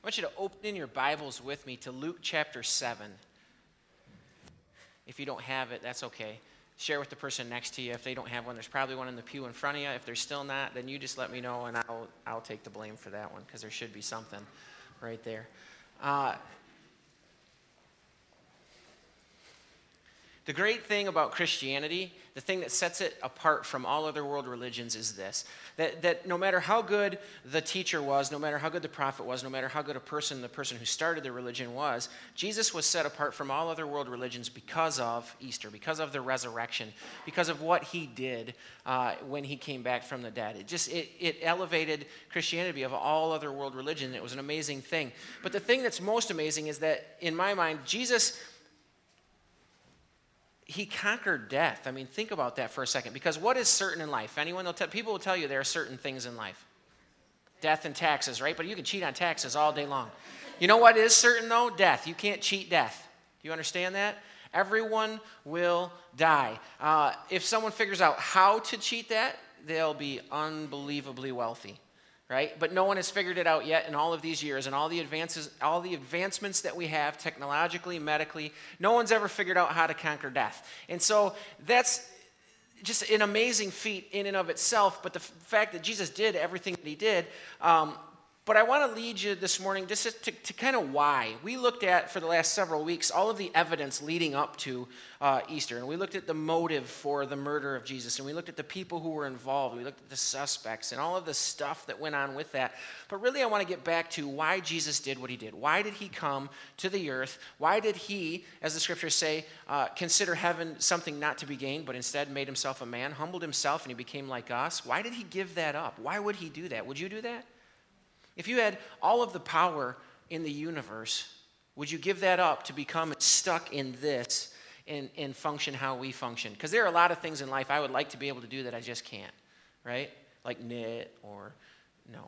want you to open in your Bibles with me to Luke chapter 7. If you don't have it, that's okay. Share with the person next to you. If they don't have one, there's probably one in the pew in front of you. If there's still not, then you just let me know, and I'll take the blame for that one, because there should be something right there. The great thing about Christianity, the thing that sets it apart from all other world religions is this, that no matter how good the teacher was, no matter how good the prophet was, no matter how good the person who started the religion was, Jesus was set apart from all other world religions because of Easter, because of the resurrection, because of what he did when he came back from the dead. It elevated Christianity above all other world religions. It was an amazing thing. But the thing that's most amazing is that, in my mind, Jesus, he conquered death. I mean, think about that for a second. Because what is certain in life? People will tell you there are certain things in life. Death and taxes, right? But you can cheat on taxes all day long. You know what is certain, though? Death. You can't cheat death. Do you understand that? Everyone will die. If someone figures out how to cheat that, they'll be unbelievably wealthy. Right? But no one has figured it out yet in all of these years, and all the advancements that we have technologically, medically, no one's ever figured out how to conquer death. And so that's just an amazing feat in and of itself, but the fact that Jesus did everything that he did, but I want to lead you this morning just to kind of why. We looked at, for the last several weeks, all of the evidence leading up to Easter. And we looked at the motive for the murder of Jesus. And we looked at the people who were involved. We looked at the suspects and all of the stuff that went on with that. But really, I want to get back to why Jesus did what he did. Why did he come to the earth? Why did he, as the scriptures say, consider heaven something not to be gained, but instead made himself a man, humbled himself, and he became like us? Why did he give that up? Why would he do that? Would you do that? If you had all of the power in the universe, would you give that up to become stuck in this and function how we function? Because there are a lot of things in life I would like to be able to do that I just can't, right? Like knit or no.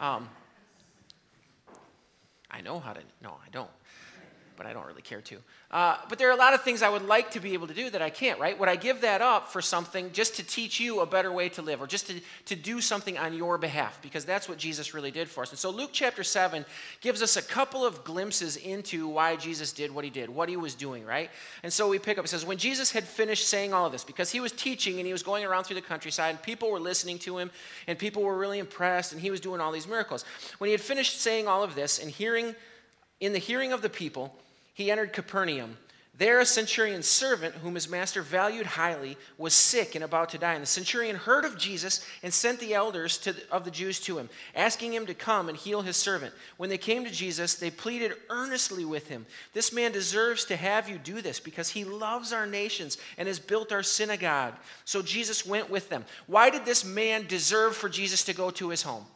I know how to, no, I don't. But I don't really care to. But there are a lot of things I would like to be able to do that I can't, right? Would I give that up for something just to teach you a better way to live, or just to do something on your behalf? Because that's what Jesus really did for us. And so Luke chapter 7 gives us a couple of glimpses into why Jesus did what he did, what he was doing, right? And so we pick up, it says, when Jesus had finished saying all of this, because he was teaching and he was going around through the countryside, and people were listening to him, and people were really impressed, and he was doing all these miracles. When he had finished saying all of this, and in the hearing of the people, he entered Capernaum. There a centurion's servant, whom his master valued highly, was sick and about to die. And the centurion heard of Jesus and sent the elders of the Jews to him, asking him to come and heal his servant. When they came to Jesus, they pleaded earnestly with him, "This man deserves to have you do this, because he loves our nations and has built our synagogue." So Jesus went with them. Why did this man deserve for Jesus to go to his home?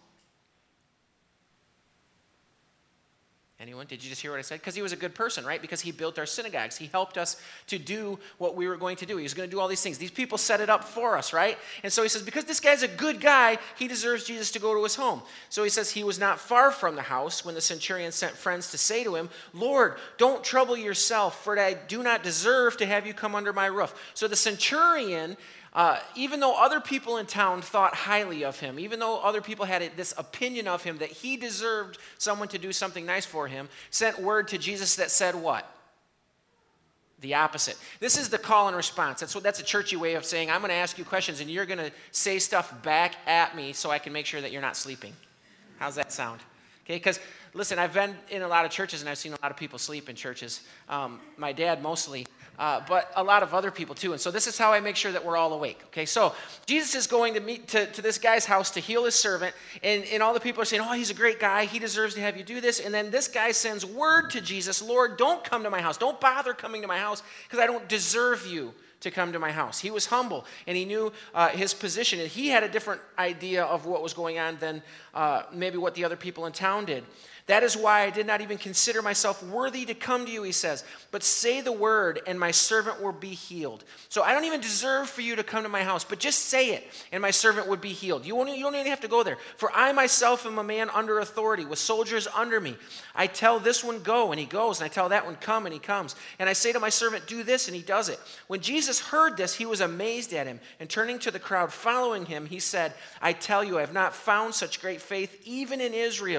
Anyone? Did you just hear what I said? Because he was a good person, right? Because he built our synagogues. He helped us to do what we were going to do. He was going to do all these things. These people set it up for us, right? And so he says, because this guy's a good guy, he deserves Jesus to go to his home. So he says he was not far from the house when the centurion sent friends to say to him, "Lord, don't trouble yourself, for I do not deserve to have you come under my roof." So the centurion, even though other people in town thought highly of him, even though other people had this opinion of him that he deserved someone to do something nice for him, sent word to Jesus that said what? The opposite. This is the call and response. That's a churchy way of saying, I'm going to ask you questions and you're going to say stuff back at me so I can make sure that you're not sleeping. How's that sound? Okay, because listen, I've been in a lot of churches and I've seen a lot of people sleep in churches. My dad mostly. But a lot of other people too. And so this is how I make sure that we're all awake. Okay, so Jesus is going to meet to this guy's house to heal his servant. And all the people are saying, "Oh, he's a great guy. He deserves to have you do this." And then this guy sends word to Jesus, "Lord, don't come to my house. Don't bother coming to my house, because I don't deserve you to come to my house." He was humble, and he knew his position. And he had a different idea of what was going on than maybe what the other people in town did. "That is why I did not even consider myself worthy to come to you," he says. "But say the word, and my servant will be healed." So I don't even deserve for you to come to my house, but just say it, and my servant would be healed. You don't even have to go there. "For I myself am a man under authority, with soldiers under me. I tell this one, go, and he goes, and I tell that one, come, and he comes. And I say to my servant, do this, and he does it." When Jesus heard this, he was amazed at him. And turning to the crowd following him, he said, "I tell you, I have not found such great faith even in Israel."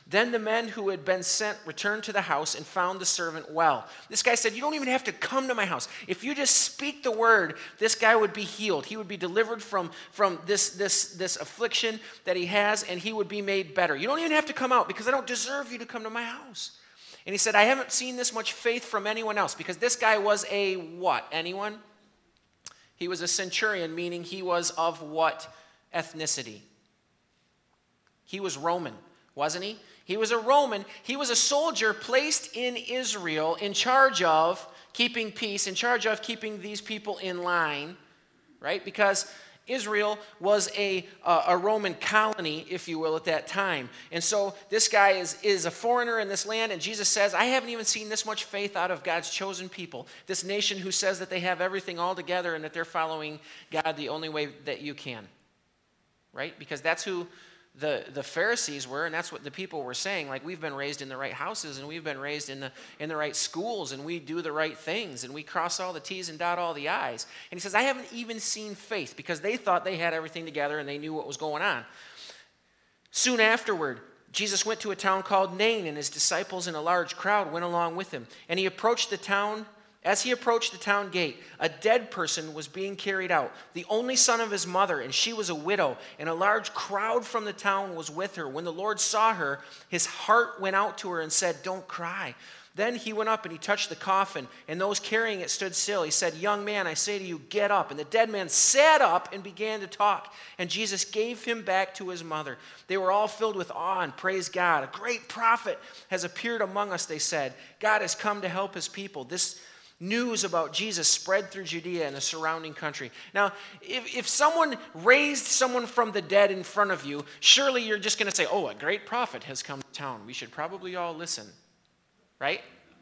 Then the men who had been sent returned to the house and found the servant well. This guy said, you don't even have to come to my house. If you just speak the word, this guy would be healed. He would be delivered from this affliction that he has, and he would be made better. You don't even have to come out because I don't deserve you to come to my house. And he said, I haven't seen this much faith from anyone else, because this guy was a what? Anyone? He was a centurion, meaning he was of what ethnicity? He was Roman, wasn't he? He was a Roman. He was a soldier placed in Israel in charge of keeping peace, in charge of keeping these people in line, right? Because Israel was a Roman colony, if you will, at that time. And so this guy is a foreigner in this land, and Jesus says, I haven't even seen this much faith out of God's chosen people, this nation who says that they have everything all together and that they're following God the only way that you can, right? Because that's who the Pharisees were, and that's what the people were saying. Like, we've been raised in the right houses, and we've been raised in the right schools, and we do the right things, and we cross all the T's and dot all the I's. And he says, I haven't even seen faith, because they thought they had everything together and they knew what was going on. Soon afterward, Jesus went to a town called Nain, and his disciples and a large crowd went along with him. And he approached the town. As he approached the town gate, a dead person was being carried out, the only son of his mother, and she was a widow, and a large crowd from the town was with her. When the Lord saw her, his heart went out to her and said, don't cry. Then he went up and he touched the coffin, and those carrying it stood still. He said, young man, I say to you, get up. And the dead man sat up and began to talk, and Jesus gave him back to his mother. They were all filled with awe and praised God. A great prophet has appeared among us, they said. God has come to help his people. This news about Jesus spread through Judea and the surrounding country. Now, if someone raised someone from the dead in front of you, surely you're just going to say, oh, a great prophet has come to town. We should probably all listen, right?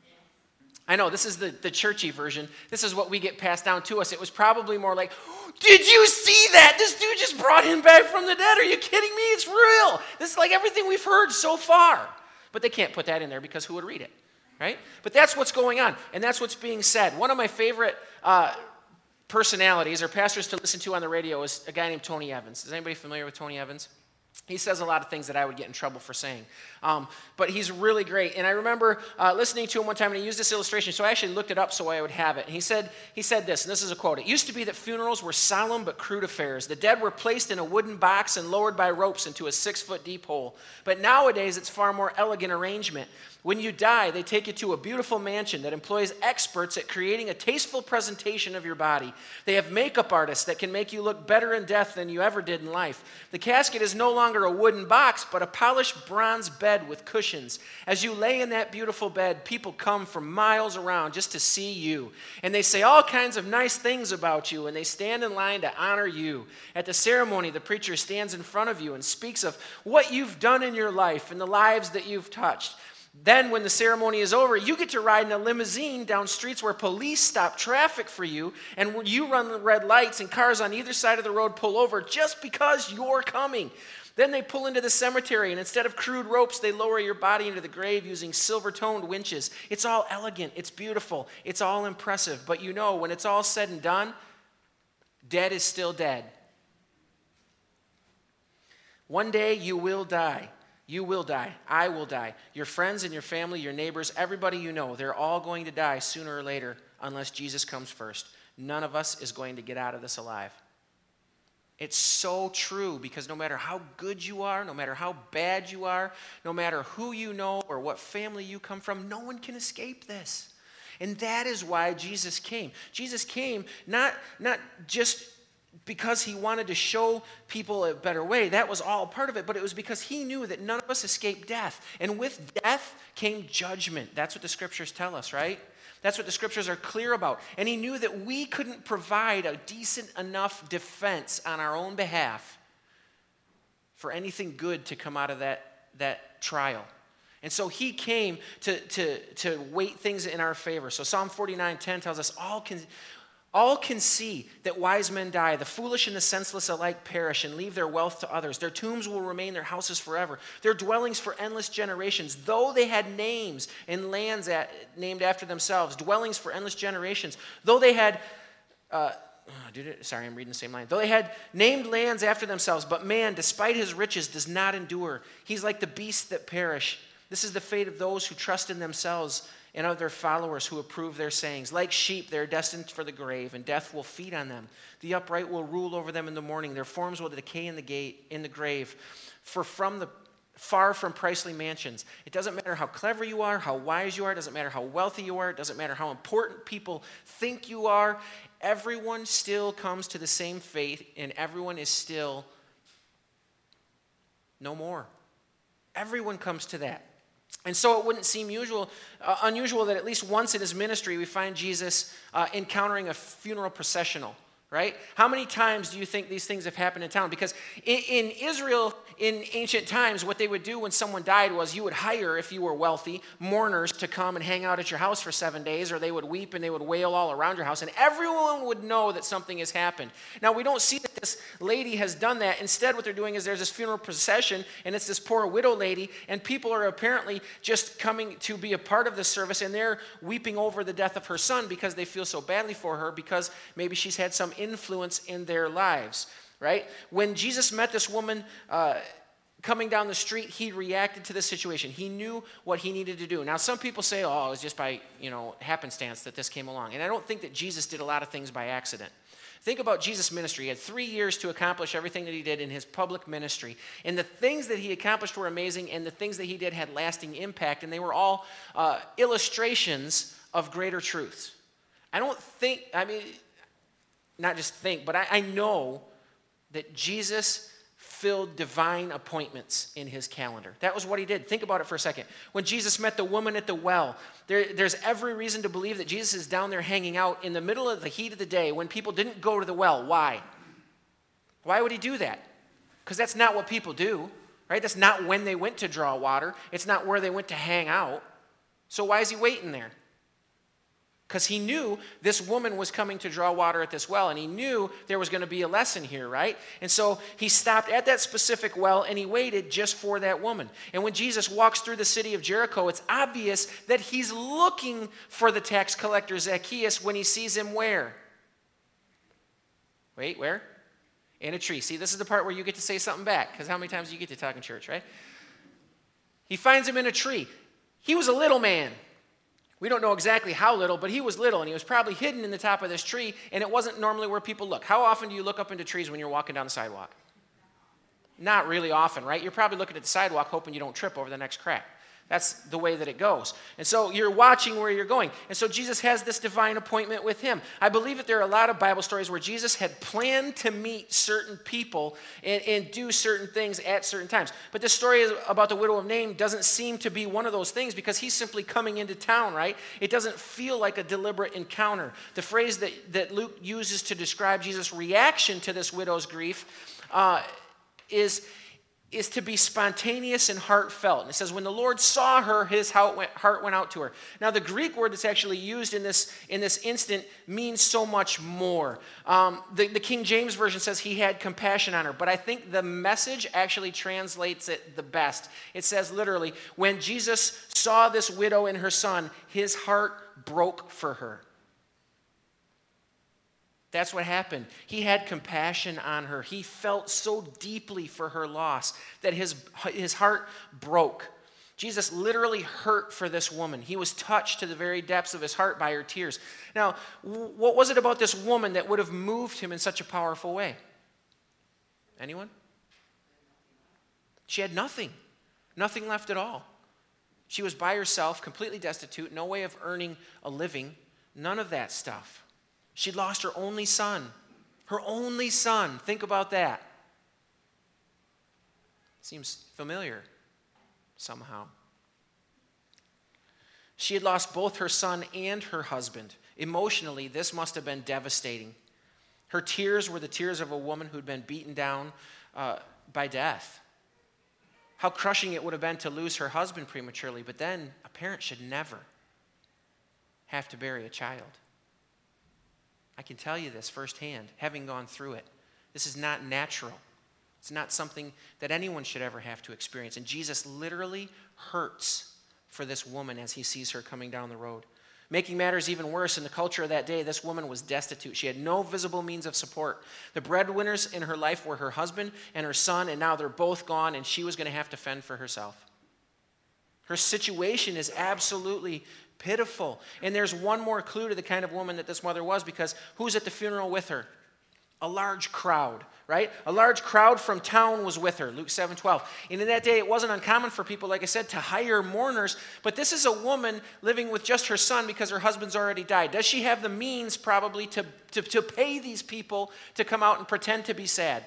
I know, this is the churchy version. This is what we get passed down to us. It was probably more like, did you see that? This dude just brought him back from the dead. Are you kidding me? It's real. This is like everything we've heard so far. But they can't put that in there because who would read it? Right? But that's what's going on, and that's what's being said. One of my favorite personalities or pastors to listen to on the radio is a guy named Tony Evans. Is anybody familiar with Tony Evans? He says a lot of things that I would get in trouble for saying. But he's really great. And I remember listening to him one time, and he used this illustration, so I actually looked it up so I would have it. And he said this, and this is a quote. It used to be that funerals were solemn but crude affairs. The dead were placed in a wooden box and lowered by ropes into a 6-foot deep hole. But nowadays, it's far more elegant arrangement. When you die, they take you to a beautiful mansion that employs experts at creating a tasteful presentation of your body. They have makeup artists that can make you look better in death than you ever did in life. The casket is no longer a wooden box, but a polished bronze bed with cushions. As you lay in that beautiful bed, people come from miles around just to see you. And they say all kinds of nice things about you, and they stand in line to honor you. At the ceremony, the preacher stands in front of you and speaks of what you've done in your life and the lives that you've touched. Then when the ceremony is over, you get to ride in a limousine down streets where police stop traffic for you, and you run the red lights and cars on either side of the road pull over just because you're coming. Then they pull into the cemetery, and instead of crude ropes, they lower your body into the grave using silver-toned winches. It's all elegant, it's beautiful, it's all impressive. But you know, when it's all said and done, dead is still dead. One day you will die. You will die. I will die. Your friends and your family, your neighbors, everybody you know, they're all going to die sooner or later unless Jesus comes first. None of us is going to get out of this alive. It's so true, because no matter how good you are, no matter how bad you are, no matter who you know or what family you come from, no one can escape this. And that is why Jesus came. Jesus came not just because he wanted to show people a better way. That was all part of it, but it was because he knew that none of us escaped death. And with death came judgment. That's what the scriptures tell us, right? That's what the scriptures are clear about. And he knew that we couldn't provide a decent enough defense on our own behalf for anything good to come out of that trial. And so he came to weight things in our favor. So Psalm 49:10 tells us, all can see that wise men die. The foolish and the senseless alike perish and leave their wealth to others. Their tombs will remain their houses forever, their dwellings for endless generations. Though they had names and lands named after themselves, dwellings for endless generations. Though they had Sorry, I'm reading the same line. Though they had named lands after themselves, but man, despite his riches, does not endure. He's like the beasts that perish. This is the fate of those who trust in themselves and of their followers who approve their sayings. Like sheep, they are destined for the grave, and death will feed on them. The upright will rule over them in the morning. Their forms will decay in the grave. For far from princely mansions. It doesn't matter how clever you are, how wise you are. It doesn't matter how wealthy you are. It doesn't matter how important people think you are. Everyone still comes to the same fate, and everyone is still no more. Everyone comes to that. And so it wouldn't seem unusual that at least once in his ministry we find Jesus encountering a funeral processional, right? How many times do you think these things have happened in town? Because in Israel, in ancient times, what they would do when someone died was you would hire, if you were wealthy, mourners to come and hang out at your house for 7 days, or they would weep and they would wail all around your house, and everyone would know that something has happened. Now, we don't see that this lady has done that. Instead, what they're doing is there's this funeral procession, and it's this poor widow lady, and people are apparently just coming to be a part of this service, and they're weeping over the death of her son because they feel so badly for her, because maybe she's had some influence in their lives. Right? When Jesus met this woman coming down the street, he reacted to this situation. He knew what he needed to do. Now, some people say, oh, it was just by, happenstance that this came along. And I don't think that Jesus did a lot of things by accident. Think about Jesus' ministry. He had 3 years to accomplish everything that he did in his public ministry. And the things that he accomplished were amazing, and the things that he did had lasting impact, and they were all illustrations of greater truths. Not just think, but I know that Jesus filled divine appointments in his calendar. That was what he did. Think about it for a second. When Jesus met the woman at the well, there's every reason to believe that Jesus is down there hanging out in the middle of the heat of the day when people didn't go to the well. Why? Why would he do that? Because that's not what people do, right? That's not when they went to draw water. It's not where they went to hang out. So why is he waiting there? Because he knew this woman was coming to draw water at this well, and he knew there was going to be a lesson here, right? And so he stopped at that specific well, and he waited just for that woman. And when Jesus walks through the city of Jericho, it's obvious that he's looking for the tax collector Zacchaeus when he sees him where? Wait, where? In a tree. See, this is the part where you get to say something back, because how many times do you get to talk in church, right? He finds him in a tree. He was a little man. We don't know exactly how little, but he was little, and he was probably hidden in the top of this tree, and it wasn't normally where people look. How often do you look up into trees when you're walking down the sidewalk? Not really often, right? You're probably looking at the sidewalk hoping you don't trip over the next crack. That's the way that it goes. And so you're watching where you're going. And so Jesus has this divine appointment with him. I believe that there are a lot of Bible stories where Jesus had planned to meet certain people and do certain things at certain times. But this story about the widow of Nain doesn't seem to be one of those things because he's simply coming into town, right? It doesn't feel like a deliberate encounter. The phrase that Luke uses to describe Jesus' reaction to this widow's grief is to be spontaneous and heartfelt. And it says, when the Lord saw her, his heart went out to her. Now, the Greek word that's actually used in this instant means so much more. The King James Version says he had compassion on her, but I think the Message actually translates it the best. It says literally, when Jesus saw this widow and her son, his heart broke for her. That's what happened. He had compassion on her. He felt so deeply for her loss that his heart broke. Jesus literally hurt for this woman. He was touched to the very depths of his heart by her tears. Now, what was it about this woman that would have moved him in such a powerful way? Anyone? She had nothing. Nothing left at all. She was by herself, completely destitute, no way of earning a living, none of that stuff. She'd lost her only son. Her only son. Think about that. Seems familiar somehow. She had lost both her son and her husband. Emotionally, this must have been devastating. Her tears were the tears of a woman who'd been beaten down by death. How crushing it would have been to lose her husband prematurely, but then a parent should never have to bury a child. I can tell you this firsthand, having gone through it. This is not natural. It's not something that anyone should ever have to experience. And Jesus literally hurts for this woman as he sees her coming down the road. Making matters even worse, in the culture of that day, this woman was destitute. She had no visible means of support. The breadwinners in her life were her husband and her son, and now they're both gone, and she was going to have to fend for herself. Her situation is absolutely pitiful. And there's one more clue to the kind of woman that this mother was, because who's at the funeral with her? A large crowd, right? A large crowd from town was with her, Luke 7:12. And in that day, it wasn't uncommon for people, like I said, to hire mourners. But this is a woman living with just her son because her husband's already died. Does she have the means probably to pay these people to come out and pretend to be sad?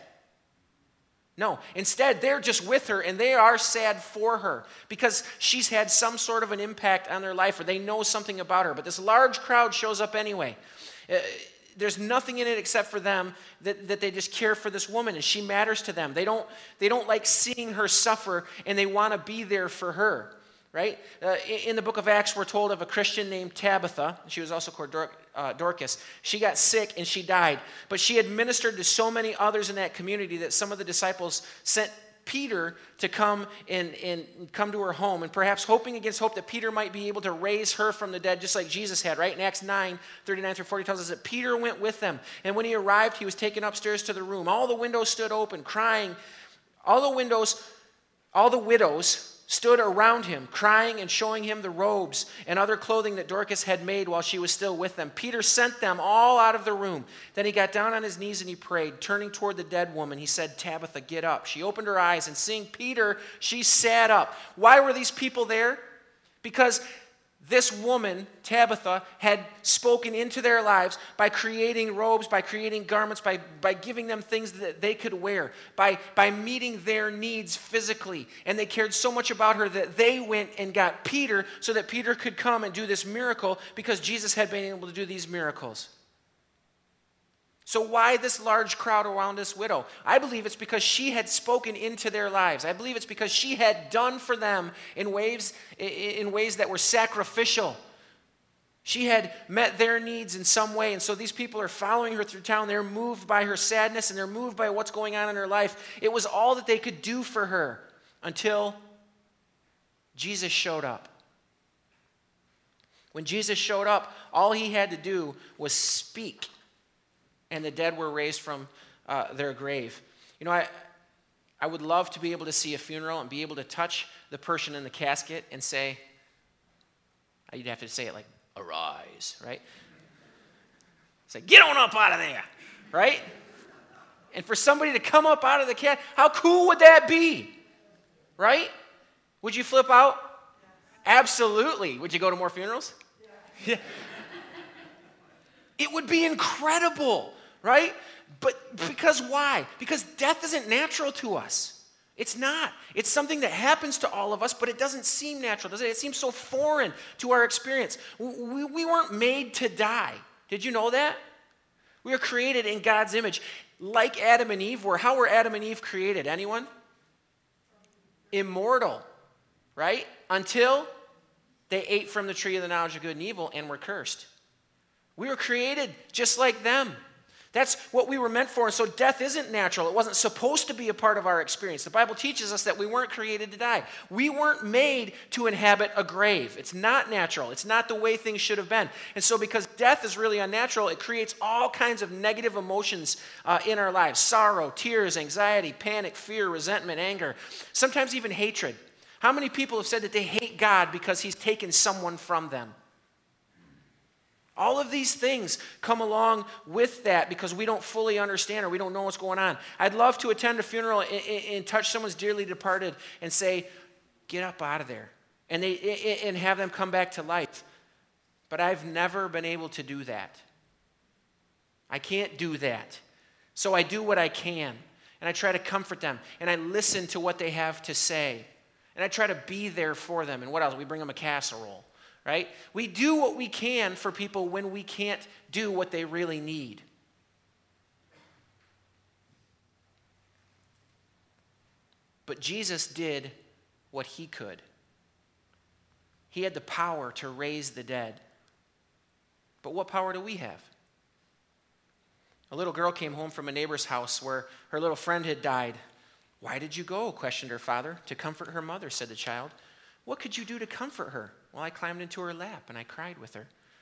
No. Instead, they're just with her, and they are sad for her because she's had some sort of an impact on their life, or they know something about her. But this large crowd shows up anyway. There's nothing in it except for them that they just care for this woman, and she matters to them. They don't like seeing her suffer, and they want to be there for her, right? In the book of Acts, we're told of a Christian named Tabitha. She was also called Dorcas. She got sick, and she died. But she had ministered to so many others in that community that some of the disciples sent Peter to come and come to her home, and perhaps hoping against hope that Peter might be able to raise her from the dead just like Jesus had, right? In Acts 9:39-40 tells us that Peter went with them, and when he arrived, he was taken upstairs to the room. All the windows stood open, crying. All the widows stood around him, crying and showing him the robes and other clothing that Dorcas had made while she was still with them. Peter sent them all out of the room. Then he got down on his knees and he prayed. Turning toward the dead woman, he said, "Tabitha, get up." She opened her eyes, and seeing Peter, she sat up. Why were these people there? Because this woman, Tabitha, had spoken into their lives by creating robes, by creating garments, by giving them things that they could wear, by meeting their needs physically. And they cared so much about her that they went and got Peter so that Peter could come and do this miracle, because Jesus had been able to do these miracles. So why this large crowd around this widow? I believe it's because she had spoken into their lives. I believe it's because she had done for them in ways that were sacrificial. She had met their needs in some way, and so these people are following her through town. They're moved by her sadness, and they're moved by what's going on in her life. It was all that they could do for her until Jesus showed up. When Jesus showed up, all he had to do was speak, and the dead were raised from their grave. You know, I would love to be able to see a funeral and be able to touch the person in the casket and say, you'd have to say it like, "Arise," right? Say, "Get on up out of there," right? And for somebody to come up out of the casket, how cool would that be, right? Would you flip out? Absolutely. Would you go to more funerals? Yeah. It would be incredible, right? But because why? Because death isn't natural to us. It's not. It's something that happens to all of us, but it doesn't seem natural, does it? It seems so foreign to our experience. We weren't made to die. Did you know that? We were created in God's image. Like Adam and Eve were. How were Adam and Eve created? Anyone? Immortal, right? Until they ate from the tree of the knowledge of good and evil and were cursed. We were created just like them. That's what we were meant for. And so death isn't natural. It wasn't supposed to be a part of our experience. The Bible teaches us that we weren't created to die. We weren't made to inhabit a grave. It's not natural. It's not the way things should have been. And so because death is really unnatural, it creates all kinds of negative emotions in our lives. Sorrow, tears, anxiety, panic, fear, resentment, anger, sometimes even hatred. How many people have said that they hate God because he's taken someone from them? All of these things come along with that because we don't fully understand or we don't know what's going on. I'd love to attend a funeral and touch someone's dearly departed and say, "Get up out of there," and have them come back to life. But I've never been able to do that. I can't do that. So I do what I can, and I try to comfort them, and I listen to what they have to say, and I try to be there for them. And what else? We bring them a casserole. Right? We do what we can for people when we can't do what they really need. But Jesus did what he could. He had the power to raise the dead. But what power do we have? A little girl came home from a neighbor's house where her little friend had died. "Why did you go?" questioned her father. "To comfort her mother," said the child. "What could you do to comfort her?" "Well, I climbed into her lap and I cried with her."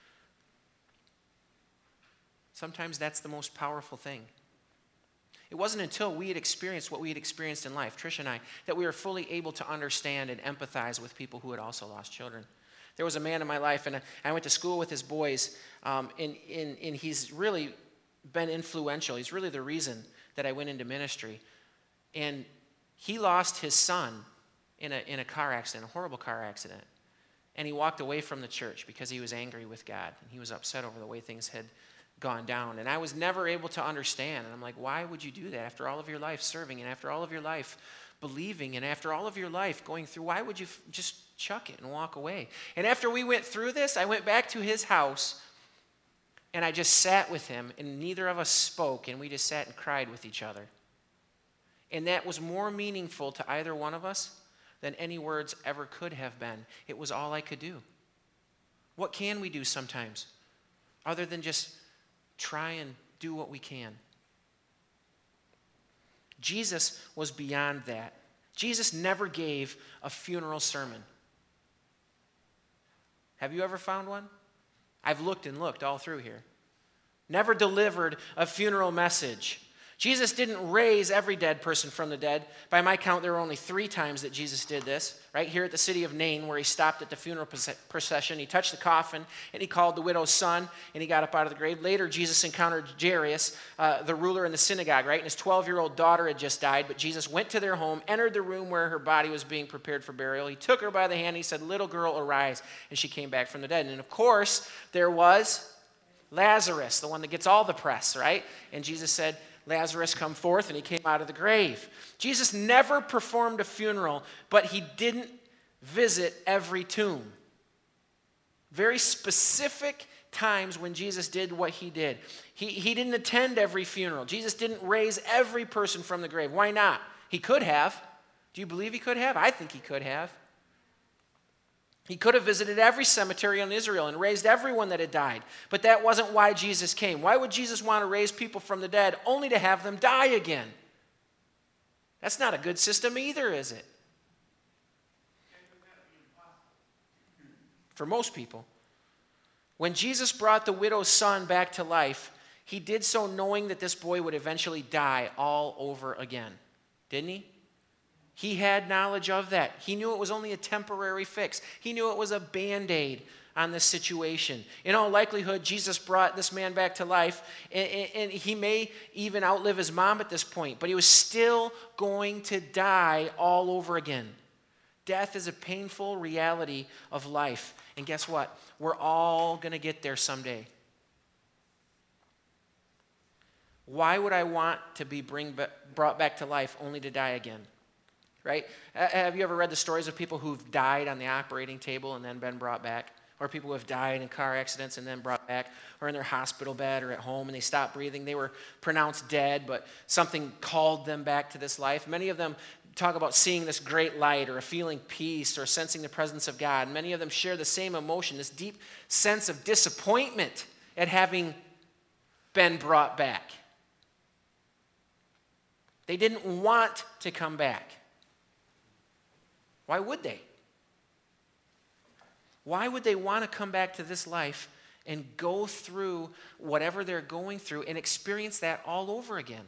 Sometimes that's the most powerful thing. It wasn't until we had experienced what we had experienced in life, Trish and I, that we were fully able to understand and empathize with people who had also lost children. There was a man in my life, and I went to school with his boys, and he's really been influential. He's really the reason that I went into ministry. And he lost his son in a car accident, a horrible car accident. And he walked away from the church because he was angry with God, and he was upset over the way things had gone down. And I was never able to understand. And I'm like, why would you do that after all of your life serving and after all of your life believing and after all of your life going through? Why would you just chuck it and walk away? And after we went through this, I went back to his house and I just sat with him, and neither of us spoke, and we just sat and cried with each other. And that was more meaningful to either one of us than any words ever could have been. It was all I could do. What can we do sometimes other than just try and do what we can? Jesus was beyond that. Jesus never gave a funeral sermon. Have you ever found one? I've looked and looked all through here. Never delivered a funeral message. Jesus didn't raise every dead person from the dead. By my count, there were only 3 times that Jesus did this. Right here at the city of Nain, where he stopped at the funeral procession, he touched the coffin, and he called the widow's son, and he got up out of the grave. Later, Jesus encountered Jairus, the ruler in the synagogue, right? And his 12-year-old daughter had just died, but Jesus went to their home, entered the room where her body was being prepared for burial. He took her by the hand, and he said, "Little girl, arise," and she came back from the dead. And of course, there was Lazarus, the one that gets all the press, right? And Jesus said, "Lazarus, come forth," and he came out of the grave. Jesus never performed a funeral, but he didn't visit every tomb. Very specific times when Jesus did what he did. He didn't attend every funeral. Jesus didn't raise every person from the grave. Why not? He could have. Do you believe he could have? I think he could have. He could have visited every cemetery in Israel and raised everyone that had died. But that wasn't why Jesus came. Why would Jesus want to raise people from the dead only to have them die again? That's not a good system either, is it? For most people. When Jesus brought the widow's son back to life, he did so knowing that this boy would eventually die all over again. Didn't he? He had knowledge of that. He knew it was only a temporary fix. He knew it was a Band-Aid on this situation. In all likelihood, Jesus brought this man back to life, and he may even outlive his mom at this point, but he was still going to die all over again. Death is a painful reality of life. And guess what? We're all going to get there someday. Why would I want to be brought back to life only to die again? Right? Have you ever read the stories of people who've died on the operating table and then been brought back? Or people who have died in car accidents and then brought back? Or in their hospital bed or at home and they stopped breathing. They were pronounced dead, but something called them back to this life. Many of them talk about seeing this great light or feeling peace or sensing the presence of God. Many of them share the same emotion, this deep sense of disappointment at having been brought back. They didn't want to come back. Why would they? Why would they want to come back to this life and go through whatever they're going through and experience that all over again?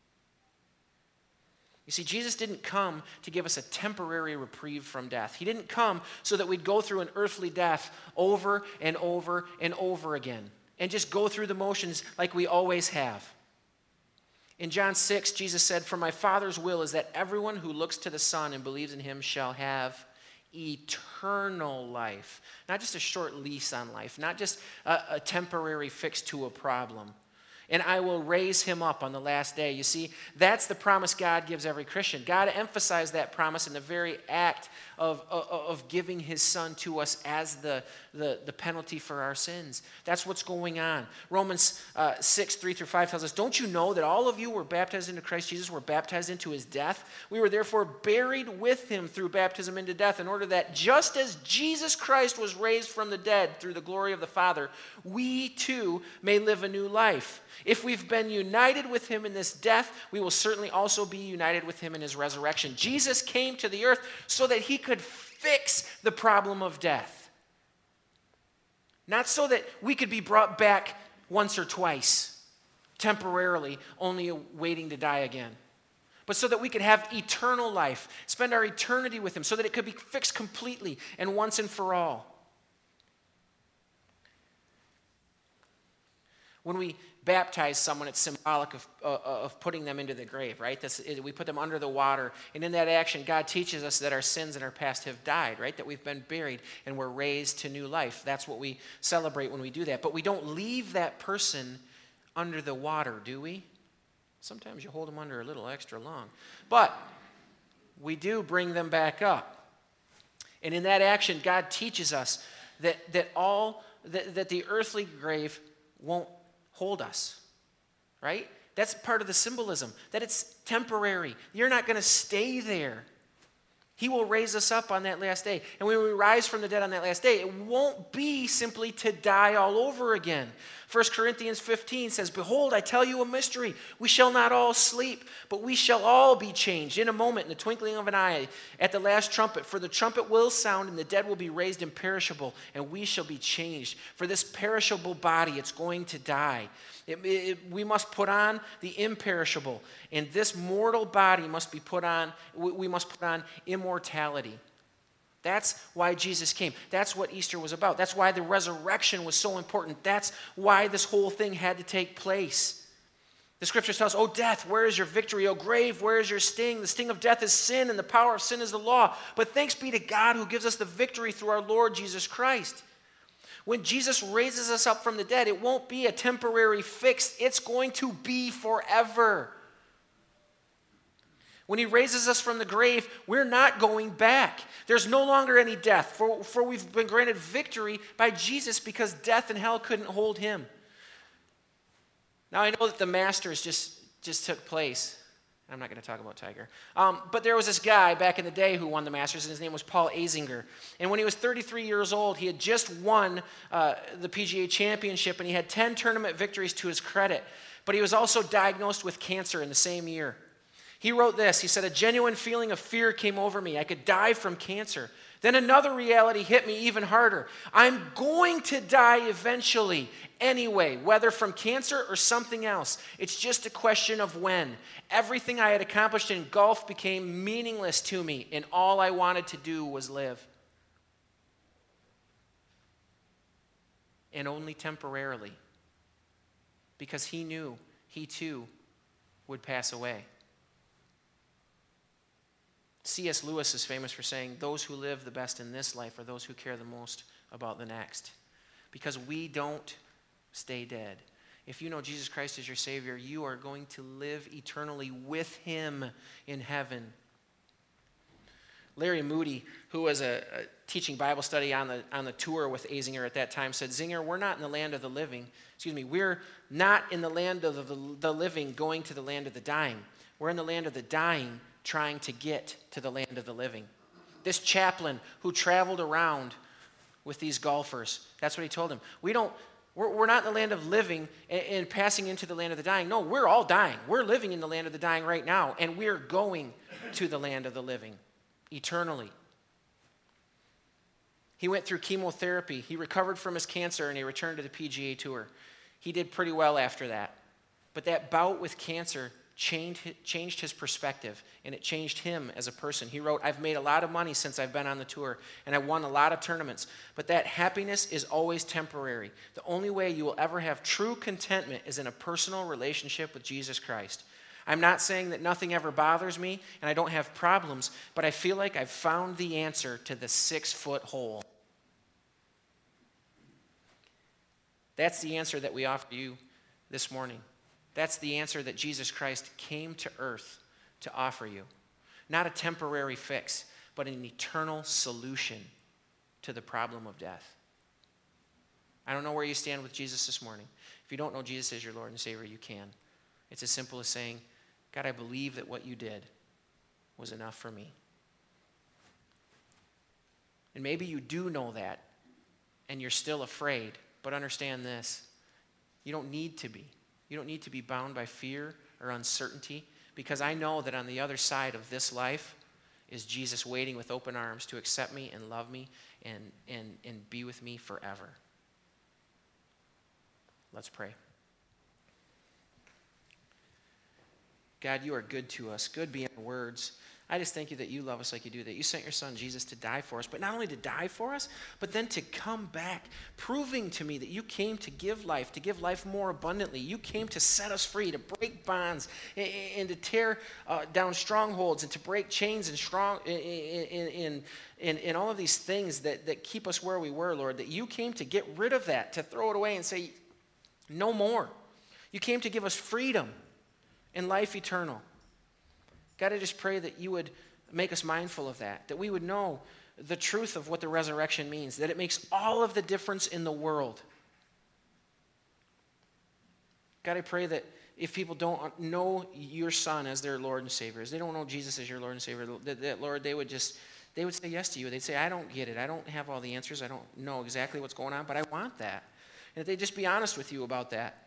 You see, Jesus didn't come to give us a temporary reprieve from death. He didn't come so that we'd go through an earthly death over and over and over again and just go through the motions like we always have. In John 6, Jesus said, "For my Father's will is that everyone who looks to the Son and believes in him shall have eternal life." Not just a short lease on life, not just a temporary fix to a problem. "And I will raise him up on the last day." You see, that's the promise God gives every Christian. God emphasized that promise in the very act of giving his Son to us as the penalty for our sins. That's what's going on. Romans 6, 3-5 tells us, "Don't you know that all of you were baptized into Christ Jesus, were baptized into his death? We were therefore buried with him through baptism into death, in order that just as Jesus Christ was raised from the dead through the glory of the Father, we too may live a new life. If we've been united with him in this death, we will certainly also be united with him in his resurrection." Jesus came to the earth so that he could fix the problem of death. Not so that we could be brought back once or twice. temporarily, only waiting to die again, but so that we could have eternal life, spend our eternity with him, so that it could be fixed completely and once and for all. When we baptize someone, it's symbolic of putting them into the grave, right? We put them under the water, and in that action, God teaches us that our sins in our past have died, right? That we've been buried and we're raised to new life. That's what we celebrate when we do that. But we don't leave that person under the water, do we? Sometimes you hold them under a little extra long. But we do bring them back up. And in that action, God teaches us that the earthly grave won't hold us, right? That's part of the symbolism, that it's temporary. You're not going to stay there. He will raise us up on that last day. And when we rise from the dead on that last day, it won't be simply to die all over again. 1 Corinthians 15 says, "Behold, I tell you a mystery. We shall not all sleep, but we shall all be changed in a moment, in the twinkling of an eye, at the last trumpet. For the trumpet will sound, and the dead will be raised imperishable, and we shall be changed. For this perishable body, it's going to die. We must put on the imperishable, and this mortal body must be put on, we must put on immortality." That's why Jesus came. That's what Easter was about. That's why the resurrection was so important. That's why this whole thing had to take place. The scripture tells us, "O death, where is your victory? O grave, where is your sting? The sting of death is sin, and the power of sin is the law. But thanks be to God who gives us the victory through our Lord Jesus Christ." When Jesus raises us up from the dead, it won't be a temporary fix. It's going to be forever. When he raises us from the grave, we're not going back. There's no longer any death, for we've been granted victory by Jesus because death and hell couldn't hold him. Now, I know that the Masters just took place. I'm not going to talk about Tiger. But there was this guy back in the day who won the Masters, and his name was Paul Azinger. And when he was 33 years old, he had just won the PGA Championship, and he had 10 tournament victories to his credit. But he was also diagnosed with cancer in the same year. He wrote this. He said, "A genuine feeling of fear came over me. I could die from cancer. Then another reality hit me even harder. I'm going to die eventually anyway, whether from cancer or something else. It's just a question of when. Everything I had accomplished in golf became meaningless to me, and all I wanted to do was live." And only temporarily, because he knew he too would pass away. C.S. Lewis is famous for saying, "Those who live the best in this life are those who care the most about the next." Because we don't stay dead. If you know Jesus Christ as your Savior, you are going to live eternally with him in heaven. Larry Moody, who was teaching Bible study on the tour with Azinger at that time, said, "Zinger, we're not in the land of the living. We're not in the land of the living going to the land of the dying. We're in the land of the dying trying to get to the land of the living." This chaplain who traveled around with these golfers, that's what he told them. We're not in the land of living and passing into the land of the dying. No, we're all dying. We're living in the land of the dying right now, and we're going to the land of the living eternally. He went through chemotherapy. He recovered from his cancer, and he returned to the PGA Tour. He did pretty well after that. But that bout with cancer changed his perspective, and it changed him as a person. He wrote, "I've made a lot of money since I've been on the tour, and I won a lot of tournaments, but that happiness is always temporary. The only way you will ever have true contentment is in a personal relationship with Jesus Christ. I'm not saying that nothing ever bothers me, and I don't have problems, but I feel like I've found the answer to the 6-foot hole." That's the answer that we offer you this morning. That's the answer that Jesus Christ came to earth to offer you. Not a temporary fix, but an eternal solution to the problem of death. I don't know where you stand with Jesus this morning. If you don't know Jesus as your Lord and Savior, you can. It's as simple as saying, "God, I believe that what you did was enough for me." And maybe you do know that, and you're still afraid, but understand this. You don't need to be. You don't need to be bound by fear or uncertainty, because I know that on the other side of this life is Jesus waiting with open arms to accept me and love me and be with me forever. Let's pray. God, you are good to us, good beyond words. I just thank you that you love us like you do, that you sent your son Jesus to die for us, but not only to die for us, but then to come back, proving to me that you came to give life more abundantly. You came to set us free, to break bonds, and to tear down strongholds, and to break chains and in all of these things that keep us where we were, Lord, that you came to get rid of that, to throw it away and say, no more. You came to give us freedom and life eternal. God, I just pray that you would make us mindful of that we would know the truth of what the resurrection means, that it makes all of the difference in the world. God, I pray that if people don't know your Son as their Lord and Savior, as they don't know Jesus as your Lord and Savior, that Lord, they would say yes to you. They'd say, I don't get it. I don't have all the answers. I don't know exactly what's going on, but I want that. And that they'd just be honest with you about that.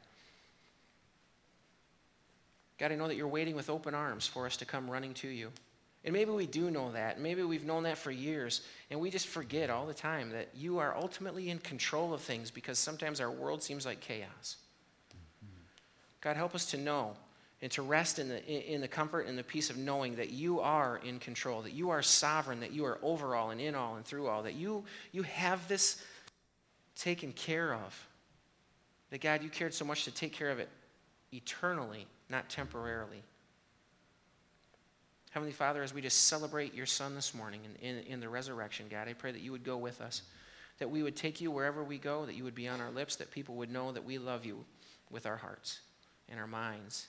God, I know that you're waiting with open arms for us to come running to you. And maybe we do know that. Maybe we've known that for years, and we just forget all the time that you are ultimately in control of things, because sometimes our world seems like chaos. God, help us to know and to rest in the comfort and the peace of knowing that you are in control, that you are sovereign, that you are over all and in all and through all, that you have this taken care of. That, God, you cared so much to take care of it eternally, not temporarily. Heavenly Father, as we just celebrate your Son this morning in the resurrection, God, I pray that you would go with us, that we would take you wherever we go, that you would be on our lips, that people would know that we love you with our hearts and our minds.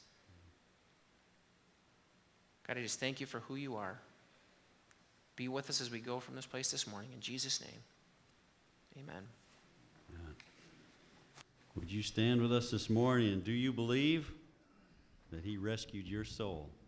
God, I just thank you for who you are. Be with us as we go from this place this morning. In Jesus' name, amen. Would you stand with us this morning, and do you believe that he rescued your soul?